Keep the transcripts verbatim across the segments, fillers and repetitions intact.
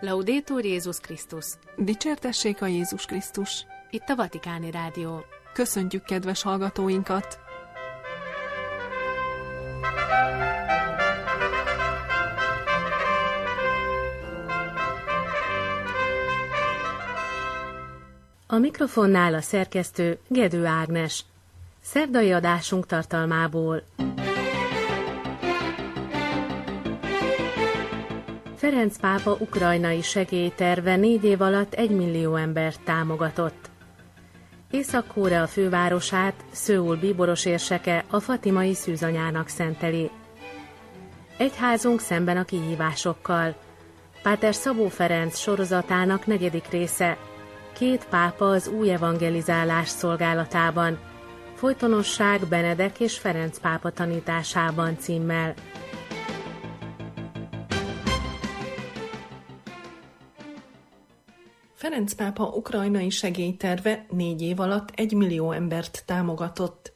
Laudetur Jézus Krisztus! Dicsértessék a Jézus Krisztus! Itt a Vatikáni Rádió. Köszöntjük kedves hallgatóinkat! A mikrofonnál a szerkesztő Gedő Ágnes. Szerdai adásunk tartalmából. Ferenc pápa ukrajnai segélyterve négy év alatt egy millió embert támogatott. Észak-Korea fővárosát Szöul bíboros érseke a fatimai szűzanyának szenteli. Egyházunk szemben a kihívásokkal. Páter Szabó Ferenc sorozatának negyedik része. Két pápa az új evangelizálás szolgálatában. Folytonosság Benedek és Ferenc pápa tanításában címmel. Ferenc pápa ukrajnai segélyterve négy év alatt egy millió embert támogatott.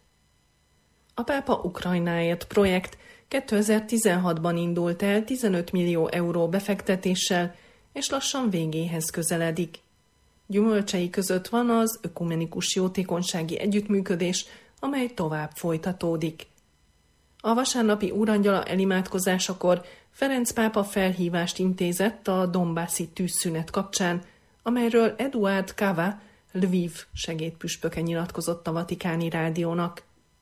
A Pápa Ukrajnáért projekt kétezer-tizenhatban indult el tizenöt millió euró befektetéssel, és lassan végéhez közeledik. Gyümölcsei között van az ökumenikus jótékonysági együttműködés, amely tovább folytatódik. A vasárnapi úrangyala elimádkozásakor Ferenc pápa felhívást intézett a Donbassi tűzszünet kapcsán, amelyről Eduard Kava, Lviv segédpüspöke nyilatkozott a Vatikáni Rádiónak.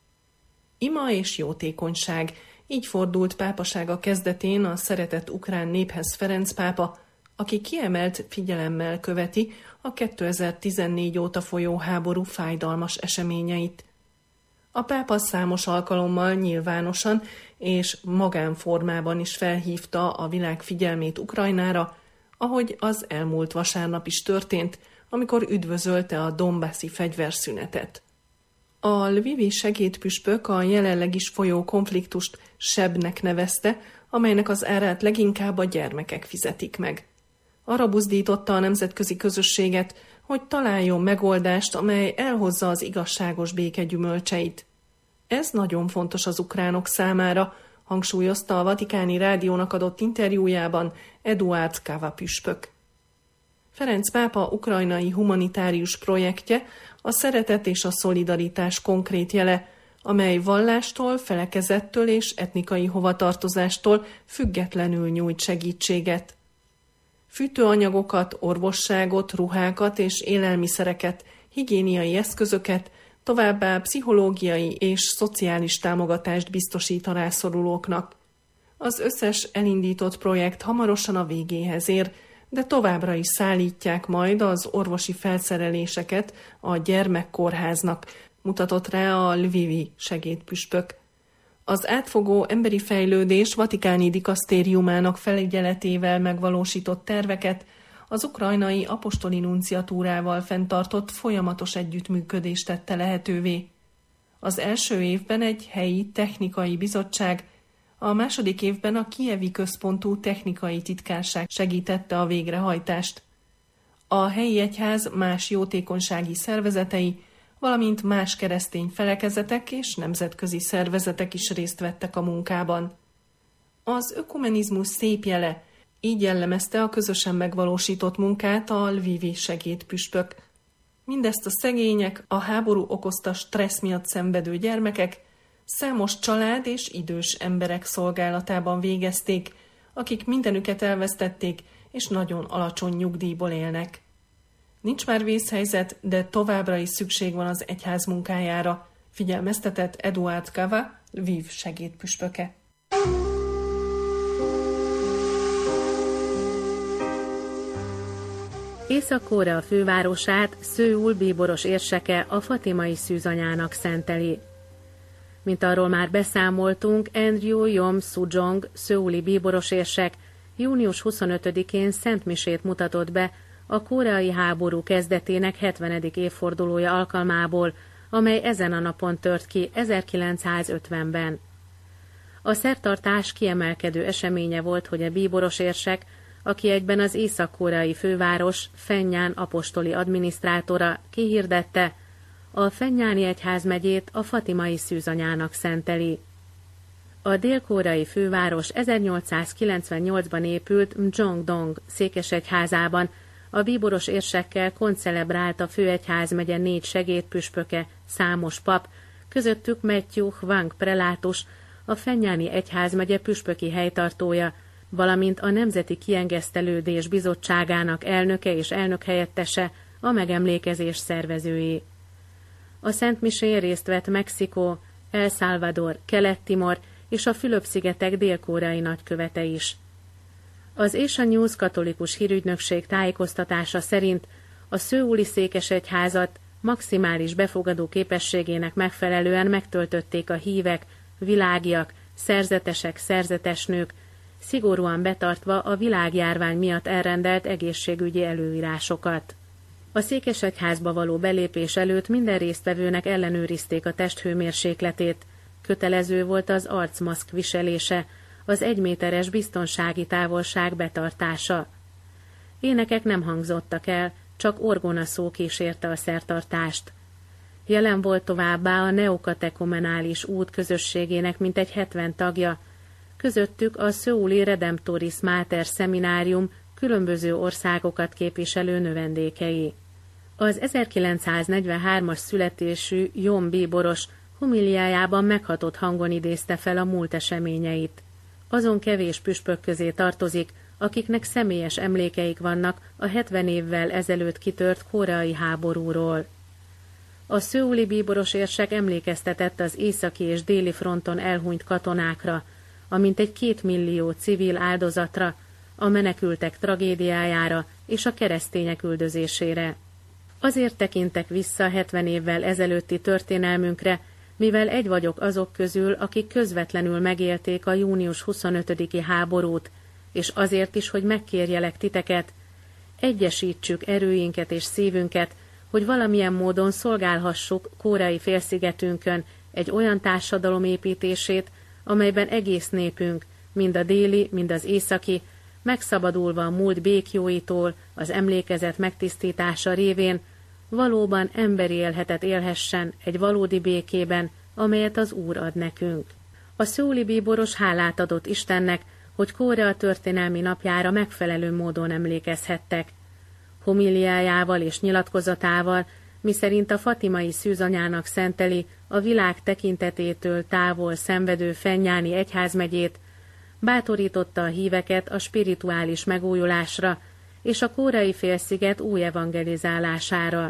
Ima és jótékonyság, így fordult pápasága kezdetén a szeretett ukrán néphez Ferenc pápa, aki kiemelt figyelemmel követi a kétezer-tizennégy óta folyó háború fájdalmas eseményeit. A pápa számos alkalommal nyilvánosan és magánformában is felhívta a világ figyelmét Ukrajnára, ahogy az elmúlt vasárnap is történt, amikor üdvözölte a donbassi fegyverszünetet. A lvivi segédpüspök a jelenleg is folyó konfliktust sebnek nevezte, amelynek az árát leginkább a gyermekek fizetik meg. Arra buzdította a nemzetközi közösséget, hogy találjon megoldást, amely elhozza az igazságos béke gyümölcseit. Ez nagyon fontos az ukránok számára, hangsúlyozta a Vatikáni Rádiónak adott interjújában Eduard Kava püspök. Ferenc pápa ukrajnai humanitárius projektje a szeretet és a szolidaritás konkrét jele, amely vallástól, felekezettől és etnikai hovatartozástól függetlenül nyújt segítséget. Fűtőanyagokat, orvosságot, ruhákat és élelmiszereket, higiéniai eszközöket, továbbá pszichológiai és szociális támogatást biztosít a rászorulóknak. Az összes elindított projekt hamarosan a végéhez ér, de továbbra is szállítják majd az orvosi felszereléseket a gyermekkórháznak, mutatott rá a lvivi segédpüspök. Az átfogó emberi fejlődés vatikáni dikasztériumának felügyeletével megvalósított terveket az ukrajnai apostoli nunciatúrával fenntartott folyamatos együttműködést tette lehetővé. Az első évben egy helyi technikai bizottság, a második évben a kijevi központú technikai titkárság segítette a végrehajtást. A helyi egyház más jótékonysági szervezetei, valamint más keresztény felekezetek és nemzetközi szervezetek is részt vettek a munkában. Az ökumenizmus szép jele, így jellemezte a közösen megvalósított munkát a lvivi segédpüspök. Mindezt a szegények, a háború okozta stressz miatt szenvedő gyermekek, számos család és idős emberek szolgálatában végezték, akik mindenüket elvesztették és nagyon alacsony nyugdíjból élnek. Nincs már vészhelyzet, de továbbra is szükség van az egyház munkájára, figyelmeztetett Eduard Kava, Lviv segédpüspöke. Észak-Korea fővárosát Szöul bíboros érseke a fatimai szűzanyának szenteli. Mint arról már beszámoltunk, Andrew Yom Sujong, szöuli bíboros érsek június huszonötödikén szentmisét mutatott be a koreai háború kezdetének hetvenedik évfordulója alkalmából, amely ezen a napon tört ki ezerkilencszázötvenben. A szertartás kiemelkedő eseménye volt, hogy a bíboros érsek, aki egyben az észak-koreai főváros Phenján apostoli adminisztrátora kihirdette, a Phenjáni egyházmegyét a fatimai szűzanyának szenteli. A dél-koreai főváros ezernyolcszázkilencvennyolcban épült Mjongdong székesegyházában a bíboros érsekkel koncelebrált a főegyházmegye négy segédpüspöke, számos pap, közöttük Matthew Hwang prelátus, a Fennyáni egyházmegye püspöki helytartója, valamint a Nemzeti Kiengesztelődés Bizottságának elnöke és elnökhelyettese, a megemlékezés szervezői. A szentmisén részt vett Mexikó, El Salvador, Kelet-Timor és a Fülöp-szigetek dél-koreai nagykövete is. Az Asia News katolikus hírügynökség tájékoztatása szerint a szöuli székesegyházat maximális befogadó képességének megfelelően megtöltötték a hívek, világiak, szerzetesek, szerzetesnők, szigorúan betartva a világjárvány miatt elrendelt egészségügyi előírásokat. A székesegyházba való belépés előtt minden résztvevőnek ellenőrizték a testhőmérsékletét, kötelező volt az arcmaszk viselése, az egyméteres biztonsági távolság betartása. Énekek nem hangzottak el, csak orgonaszó kísérte a szertartást. Jelen volt továbbá a neokatekomenális út közösségének mintegy hetven tagja, közöttük a Szöuli Redemptoris Mater szeminárium különböző országokat képviselő növendékei. Az ezerkilencszáznegyvenhármas születésű Yom bíboros homiliájában meghatott hangon idézte fel a múlt eseményeit. Azon kevés püspök közé tartozik, akiknek személyes emlékeik vannak a hetven évvel ezelőtt kitört koreai háborúról. A szöuli bíboros érsek emlékeztetett az északi és déli fronton elhunyt katonákra, amint egy két millió civil áldozatra, a menekültek tragédiájára és a keresztények üldözésére. Azért tekintek vissza hetven évvel ezelőtti történelmünkre, mivel egy vagyok azok közül, akik közvetlenül megélték a június huszonötödiki háborút, és azért is, hogy megkérjelek titeket, egyesítsük erőinket és szívünket, hogy valamilyen módon szolgálhassuk koreai félszigetünkön egy olyan társadalom építését, amelyben egész népünk, mind a déli, mind az északi, megszabadulva a múlt békjóitól, az emlékezet megtisztítása révén, valóban emberi élhetet élhessen egy valódi békében, amelyet az Úr ad nekünk. A szöuli bíboros hálát adott Istennek, hogy Korea történelmi napjára megfelelő módon emlékezhettek. Homiliájával és nyilatkozatával, miszerint a fatimai szűzanyának szenteli a világ tekintetétől távol szenvedő Fennyáni egyházmegyét, bátorította a híveket a spirituális megújulásra és a koreai félsziget új evangelizálására.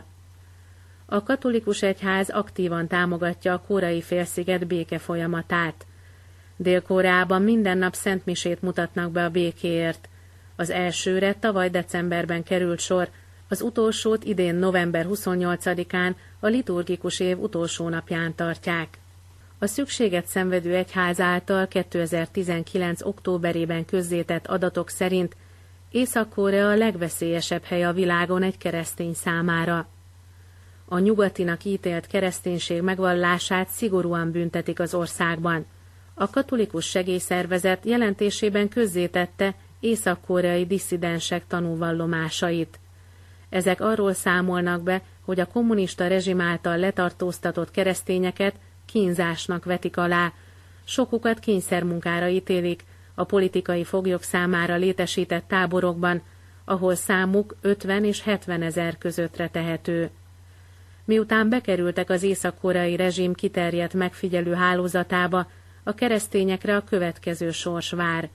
A katolikus egyház aktívan támogatja a koreai félsziget béke folyamatát. Dél-Koreában minden nap szentmisét mutatnak be a békéért. Az elsőre tavaly decemberben került sor, az utolsót idén november huszonnyolcadikán a liturgikus év utolsó napján tartják. A szükséget szenvedő egyház által kétezer-tizenkilenc októberében közzétett adatok szerint Észak-Korea a legveszélyesebb hely a világon egy keresztény számára. A nyugatinak ítélt kereszténység megvallását szigorúan büntetik az országban. A katolikus segélyszervezet jelentésében közzétette észak-koreai disszidensek tanúvallomásait. Ezek arról számolnak be, hogy a kommunista rezsim által letartóztatott keresztényeket kínzásnak vetik alá, sokukat kényszermunkára ítélik a politikai foglyok számára létesített táborokban, ahol számuk ötven és hetven ezer közöttre tehető. Miután bekerültek az észak-koreai rezsim kiterjedt megfigyelő hálózatába, a keresztényekre a következő sors vár.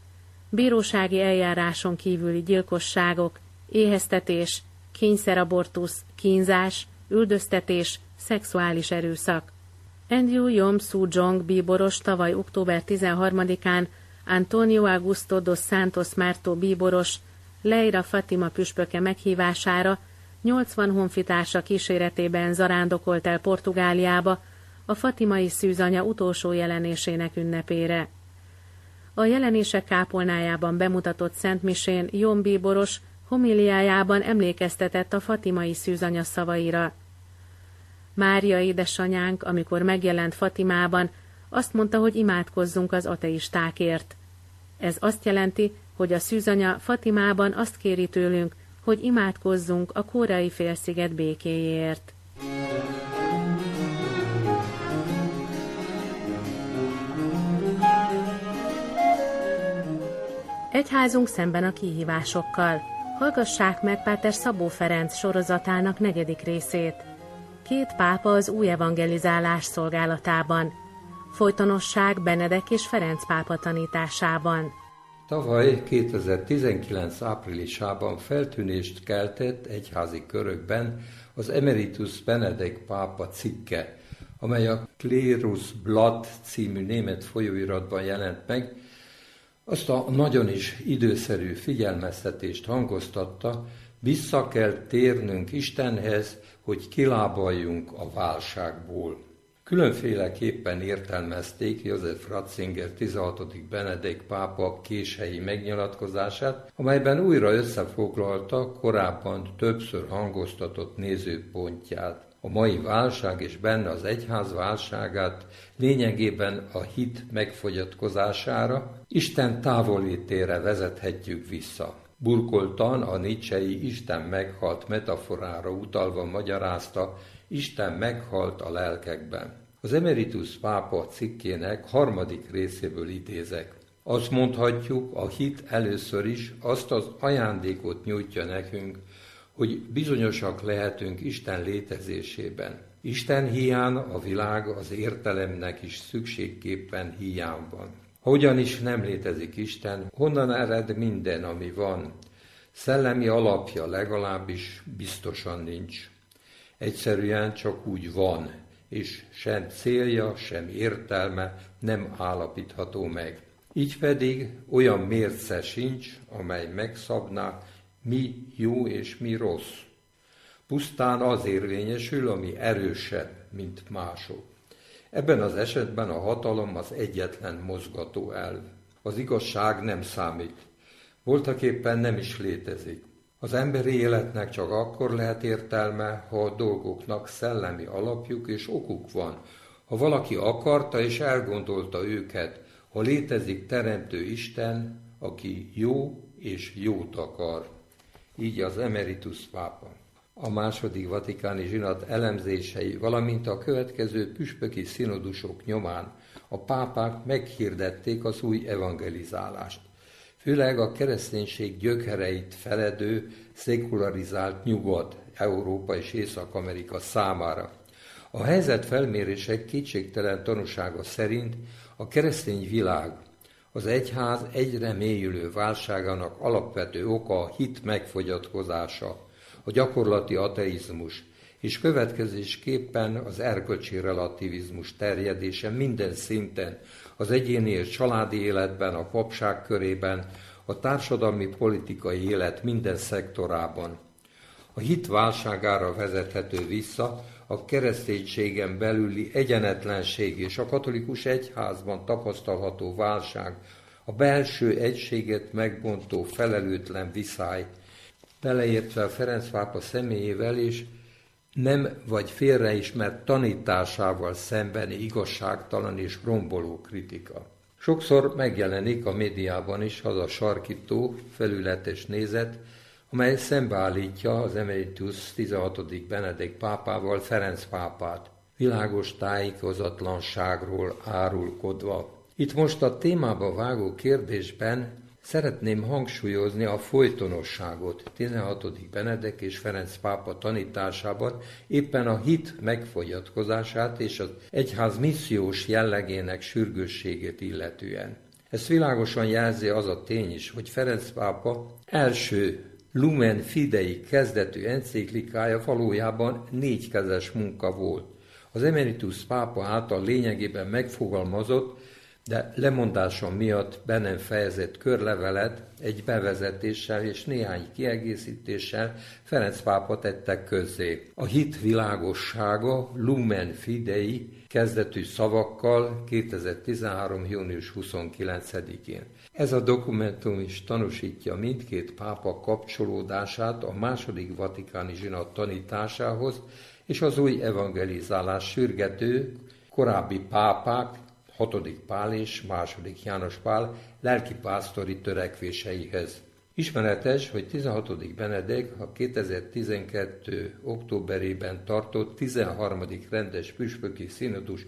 Bírósági eljáráson kívüli gyilkosságok, éheztetés, kényszerabortusz, kínzás, üldöztetés, szexuális erőszak. Andrew Yom Soo-jong bíboros tavaly október tizenharmadikán Antonio Augusto dos Santos Marto bíboros Leira Fatima püspöke meghívására nyolcvan honfitársa kíséretében zarándokolt el Portugáliába a fatimai szűzanya utolsó jelenésének ünnepére. A jelenések kápolnájában bemutatott szentmisén Yom bíboros homiliájában emlékeztetett a fatimai szűzanya szavaira. Mária édesanyánk, amikor megjelent Fatimában, azt mondta, hogy imádkozzunk az ateistákért. Ez azt jelenti, hogy a szűzanya Fatimában azt kéri tőlünk, hogy imádkozzunk a koreai félsziget békéjéért. Egyházunk szemben a kihívásokkal. Hallgassák meg Páter Szabó Ferenc sorozatának negyedik részét. Két pápa az új evangelizálás szolgálatában. Folytonosság Benedek és Ferenc pápa tanításában. Tavaly kétezer-tizenkilenc áprilisában feltűnést keltett egyházi körökben az Emeritus Benedek pápa cikke, amely a Klerusblatt című német folyóiratban jelent meg. Azt a nagyon is időszerű figyelmeztetést hangoztatta, vissza kell térnünk Istenhez, hogy kilábaljunk a válságból. Különféleképpen értelmezték József Ratzinger tizenhatodik Benedek pápa késhelyi megnyilatkozását, amelyben újra összefoglalta korábban többször hangoztatott nézőpontját. A mai válság és benne az egyház válságát lényegében a hit megfogyatkozására, Isten távollétére vezethetjük vissza. Burkoltan a nietzschei Isten meghalt metaforára utalva magyarázta, Isten meghalt a lelkekben. Az Emeritus pápa cikkének harmadik részéből idézek. Azt mondhatjuk, a hit először is azt az ajándékot nyújtja nekünk, hogy bizonyosak lehetünk Isten létezésében. Isten hiány a világ az értelemnek is szükségképpen hiány van. Ha ugyanis nem létezik Isten, honnan ered minden, ami van? Szellemi alapja legalábbis biztosan nincs. Egyszerűen csak úgy van, és sem célja, sem értelme nem állapítható meg. Így pedig olyan mérce sincs, amely megszabná, mi jó és mi rossz. Pusztán az érvényesül, ami erősebb, mint mások. Ebben az esetben a hatalom az egyetlen mozgató elv. Az igazság nem számít. Voltaképpen nem is létezik. Az emberi életnek csak akkor lehet értelme, ha a dolgoknak szellemi alapjuk és okuk van. Ha valaki akarta és elgondolta őket, ha létezik teremtő Isten, aki jó és jót akar. Így az Emeritus pápa. A második vatikáni zsinat elemzései, valamint a következő püspöki szinodusok nyomán a pápák meghirdették az új evangelizálást. Főleg a kereszténység gyökereit feledő, szekularizált Nyugat, Európa és Észak-Amerika számára. A helyzet felmérések kétségtelen tanúsága szerint a keresztény világ, az egyház egyre mélyülő válságának alapvető oka a hit megfogyatkozása, a gyakorlati ateizmus, és következésképpen az erkölcsi relativizmus terjedése minden szinten, az egyéni és családi életben, a papság körében, a társadalmi politikai élet minden szektorában. A hit válságára vezethető vissza a kereszténységen belüli egyenetlenség és a katolikus egyházban tapasztalható válság, a belső egységet megbontó felelőtlen viszály, beleértve a Ferenc pápa személyével és nem vagy félreismert tanításával szembeni igazságtalan és romboló kritika. Sokszor megjelenik a médiában is az a sarkító, felületes nézet, amely szembeállítja az Emeritus tizenhatodik Benedek pápával Ferenc pápát, világos tájékozatlanságról árulkodva. Itt most a témába vágó kérdésben szeretném hangsúlyozni a folytonosságot tizenhatodik Benedek és Ferenc pápa tanításában, éppen a hit megfogyatkozását és az egyház missziós jellegének sürgősségét illetően. Ezt világosan jelzi az a tény is, hogy Ferenc pápa első Lumen Fidei kezdetű enciklikája valójában négykezes munka volt. Az Emeritus pápa által lényegében megfogalmazott, de lemondása miatt be nem fejezett körlevelet egy bevezetéssel és néhány kiegészítéssel Ferenc pápa tettek közzé. A hit világossága Lumen Fidei kezdetű szavakkal kétezer-tizenhárom. június huszonkilencedikén. Ez a dokumentum is tanúsítja mindkét pápa kapcsolódását a második vatikáni zsinat tanításához és az új evangelizálás sürgető korábbi pápák, hatodik Pál és második János Pál lelkipásztori törekvéseihez. Ismeretes, hogy tizenhatodik Benedek a kétezer-tizenkettő. októberében tartott tizenharmadik rendes püspöki szinodus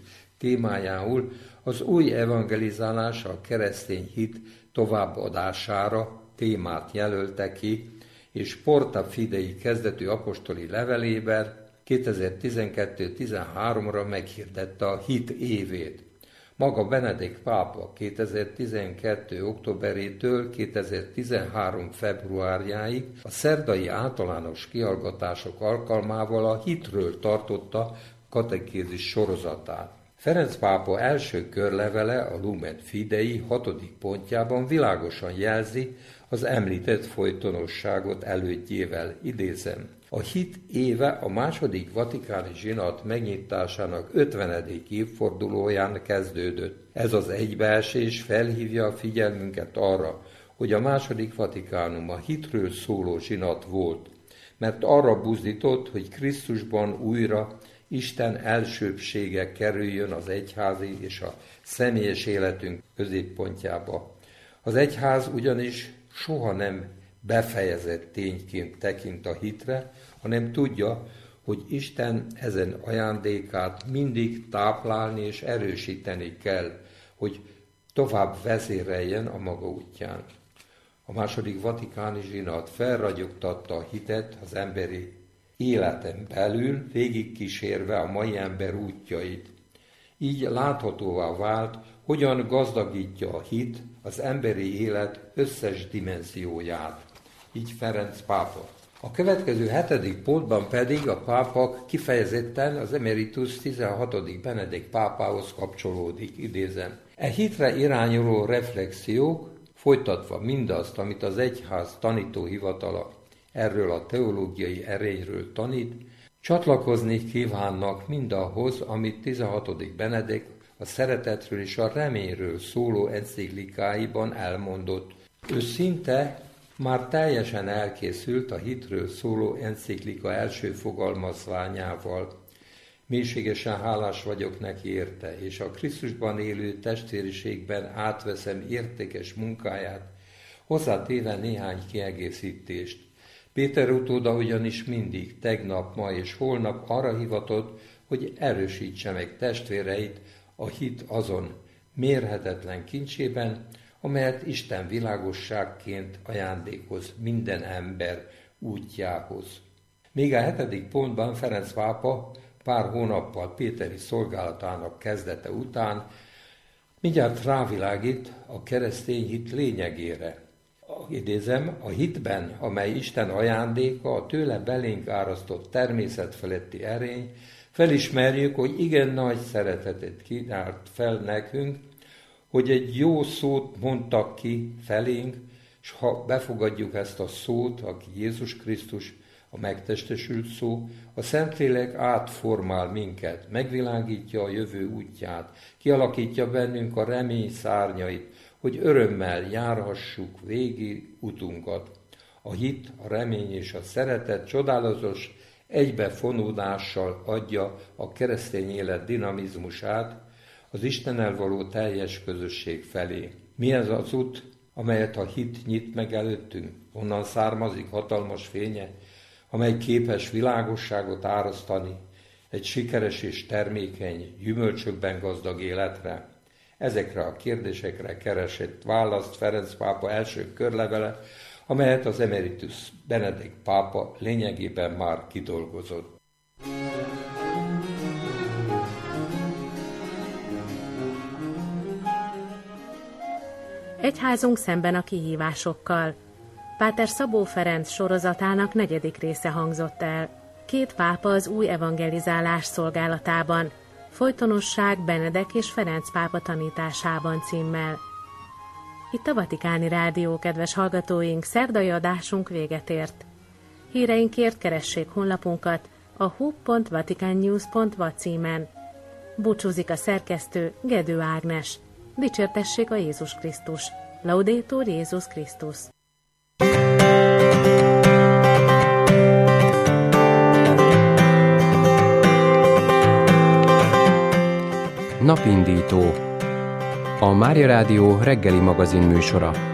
témájául az új evangelizálás, a keresztény hit továbbadására témát jelölte ki, és Porta Fidei kezdetű apostoli levelében kétezer-tizenkettő tizenháromra meghirdette a hit évét. Maga Benedikt pápa kétezer-tizenkettő októberétől kétezer-tizenhárom februárjáig a szerdai általános kihallgatások alkalmával a hitről tartotta katekézis sorozatát. Ferenc pápa első körlevele, a Lumen Fidei hatodik pontjában világosan jelzi az említett folytonosságot elődjével, idézem. A hit éve a második vatikáni zsinat megnyitásának ötvenedik évfordulóján kezdődött. Ez az egybeesés felhívja a figyelmünket arra, hogy a második vatikánum a hitről szóló zsinat volt, mert arra buzdított, hogy Krisztusban újra Isten elsőbbsége kerüljön az egyházi és a személyes életünk középpontjába. Az egyház ugyanis soha nem befejezett tényként tekint a hitre, hanem tudja, hogy Isten ezen ajándékát mindig táplálni és erősíteni kell, hogy tovább vezéreljen a maga útján. A második vatikáni zsinat felragyogtatta a hitet az emberi életen belül, végigkísérve a mai ember útjait. Így láthatóvá vált, hogyan gazdagítja a hit az emberi élet összes dimenzióját. Így Ferenc pápa. A következő hetedik pontban pedig a pápa kifejezetten az emeritus tizenhatodik Benedikt pápához kapcsolódik, idézem. E hitre irányuló reflexiók, folytatva mindazt, amit az egyház tanítóhivatala erről a teológiai erényről tanít, csatlakozni kívánnak mindahhoz, amit tizenhatodik Benedikt a szeretetről és a reményről szóló enciklikáiban elmondott. Ő szinte már teljesen elkészült a hitről szóló enciklika első fogalmazványával. Mélységesen hálás vagyok neki érte, és a Krisztusban élő testvériségben átveszem értékes munkáját, hozzátéve néhány kiegészítést. Péter utóda ugyanis mindig, tegnap, ma és holnap arra hivatott, hogy erősítse meg testvéreit a hit azon mérhetetlen kincsében, amelyet Isten világosságként ajándékoz minden ember útjához. Még a hetedik pontban Ferenc pápa pár hónappal péteri szolgálatának kezdete után mindjárt rávilágít a keresztény hit lényegére. Idézem, a hitben, amely Isten ajándéka, a tőle belénk árasztott természet feletti erény, felismerjük, hogy igen nagy szeretetet kínált fel nekünk, hogy egy jó szót mondtak ki felénk, és ha befogadjuk ezt a szót, aki Jézus Krisztus, a megtestesült szó, a Szentlélek átformál minket, megvilágítja a jövő útját, kialakítja bennünk a remény szárnyait, hogy örömmel járhassuk végig utunkat. A hit, a remény és a szeretet csodálatos egybefonódással adja a keresztény élet dinamizmusát az Istennel való teljes közösség felé. Mi ez az út, amelyet a hit nyit meg előttünk? Onnan származik hatalmas fénye, amely képes világosságot árasztani egy sikeres és termékeny, gyümölcsökben gazdag életre. Ezekre a kérdésekre keresett választ Ferenc pápa első körlevele, amelyet az emeritus Benedikt pápa lényegében már kidolgozott. Egyházunk szemben a kihívásokkal. Páter Szabó Ferenc sorozatának negyedik része hangzott el. Két pápa az új evangelizálás szolgálatában, Folytonosság Benedek és Ferenc pápa tanításában címmel. Itt a Vatikáni Rádió, kedves hallgatóink, szerdai adásunk véget ért. Híreinkért keressék honlapunkat a hu pont vaticannews pont va címen. Búcsúzik a szerkesztő, Gedő Ágnes. Dicsértessék a Jézus Krisztus. Laudetur Jézus Krisztus. Napindító. A Mária Rádió reggeli magazin műsora.